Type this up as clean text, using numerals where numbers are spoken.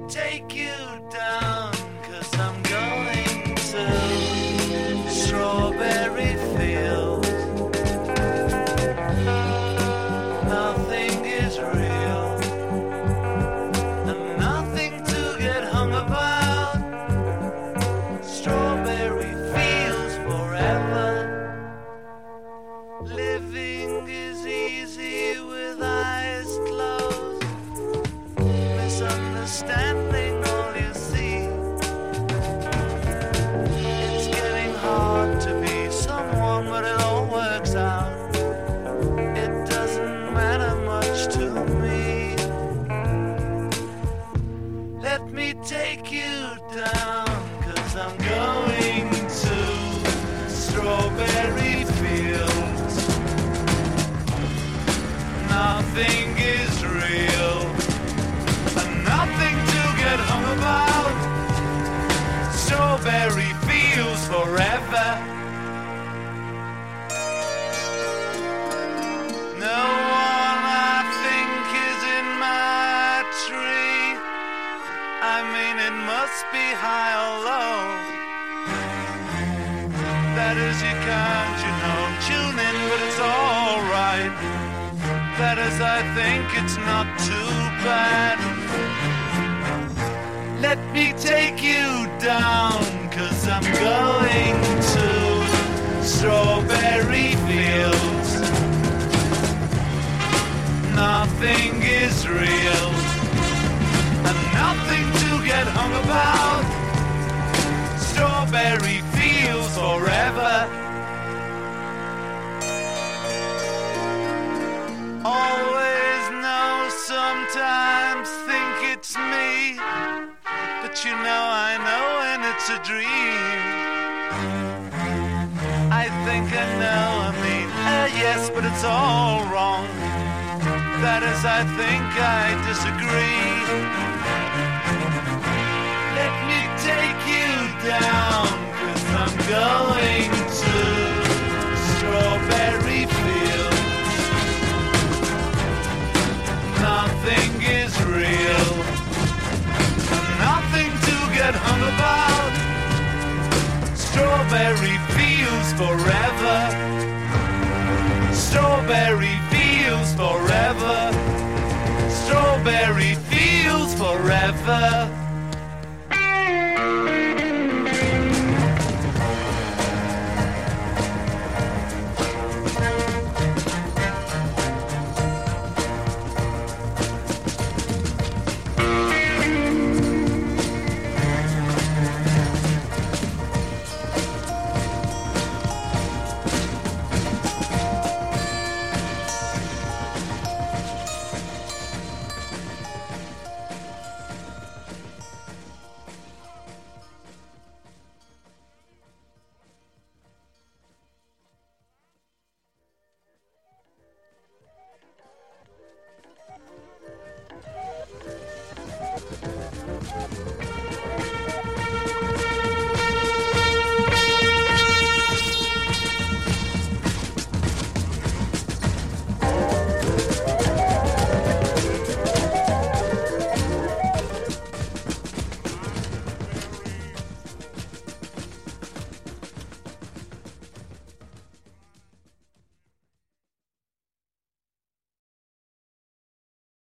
take you down, 'cause I'm going to strawberry fields. Nothing is real, and nothing to get hung about. Strawberry fields forever. Living is easy with eyes closed. Misunderstanding all you see. It's getting hard to be someone, but it all works out. It doesn't matter much to me. Let me take you down, 'cause I'm going to strawberry fields. Nothing is real, and nothing to get hung about. Strawberry fields forever. No one I think is in my tree. I mean, it must be high or low. That is, you can't, tune in, but it's alright. That is, I think it's not too bad. Let me take you down, 'cause I'm going to strawberry fields. Nothing is real, and nothing to get hung about. Strawberry fields forever. Always know, sometimes think it's me, but I know when it's a dream. I think I know, yes, but it's all wrong. That is, I think I disagree. Let me take you down, 'cause I'm going to strawberry fields. Nothing is real, nothing to get hung about. Strawberry fields forever. Strawberry fields forever. Strawberry fields forever.